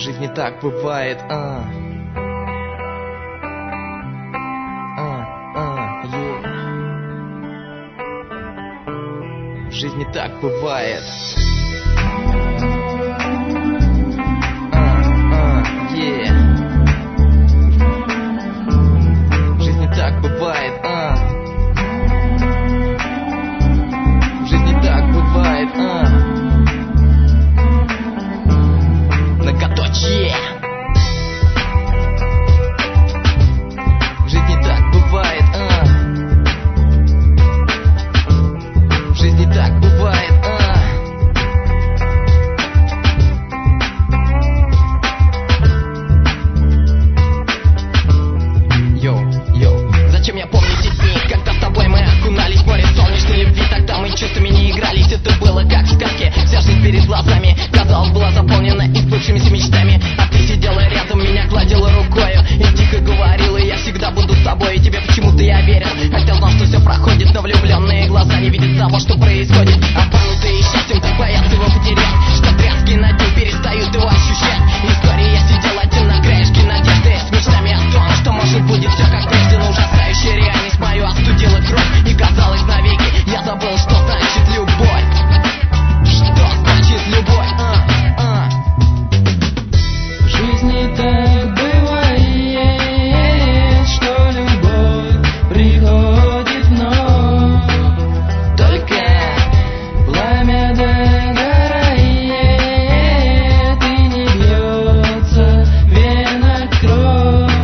жизни так бывает, В жизни так бывает. В жизни так бывает, В жизни так бывает, Многоточие. В жизни так бывает, В жизни так бывает, Зачем я помню те дни, когда с тобой мы окунались в море солнечной любви? Тогда мы чувствами не игрались, это было как в сказке. Вся жизнь перед глазами, казалось, была заполнена избывшимися мечтами. А ты сидела рядом, меня гладила рукою и тихо говорила: я всегда буду с тобой. И тебе почему-то я верил, хотя знал, что все проходит, но влюбленные глаза не видят того, что происходит. Обманутые счастьем, боятся его потерять, что тряски над ним перестают его ощущать. Истории я сидел один на краешке надежды, с мечтами о том, что может будет все как прежде. Но ужасающая реальность мою остудила кровь, и казалось навеки я забыл, что значит любовь. Что значит любовь? В жизни так бывает, что любовь приходит вновь. Только Пламя догорает, и не бьется в венах кровь.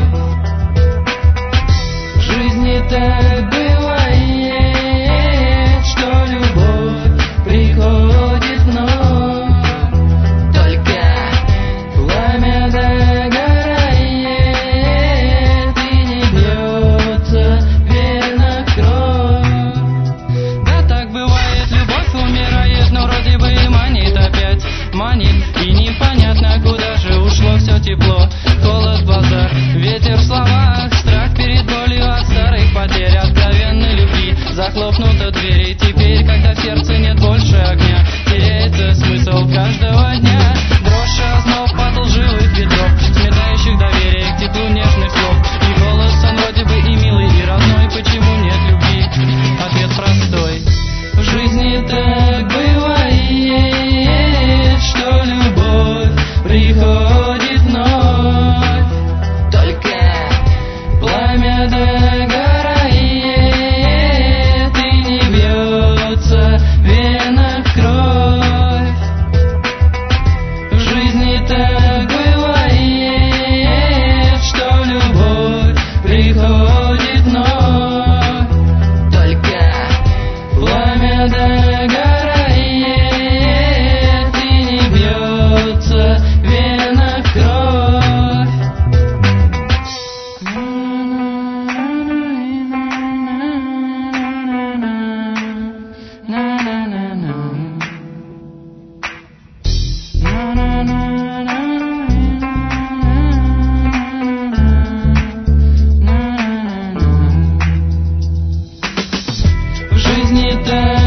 В жизни так бывает, что любовь приходит вновь. Только Пламя догорает, и не бьется в венах кровь. Да, так бывает, любовь умирает, но вроде бы и манит опять. Манит, и непонятно, куда же ушло все тепло. Холод в глазах, ветер в словах, страх перед болью от старых потерь, откровенной любви. Захлопнута дверь, и теперь, когда в сердце нет больше огня, теряется смысл каждого дня. Дрожь озноб от лживых ветров, сметающих доверие к теплу нежных слов. И голос он вроде бы и милый, и родной, почему нет любви? Ответ простой. В жизни так бывает, что любовь приходит вновь. Только Пламя догорает, и не бьется в венах кровь. В жизни так бывает, что любовь приходит вновь. Только Пламя догорает, и не бьется в венах кровь. В жизни так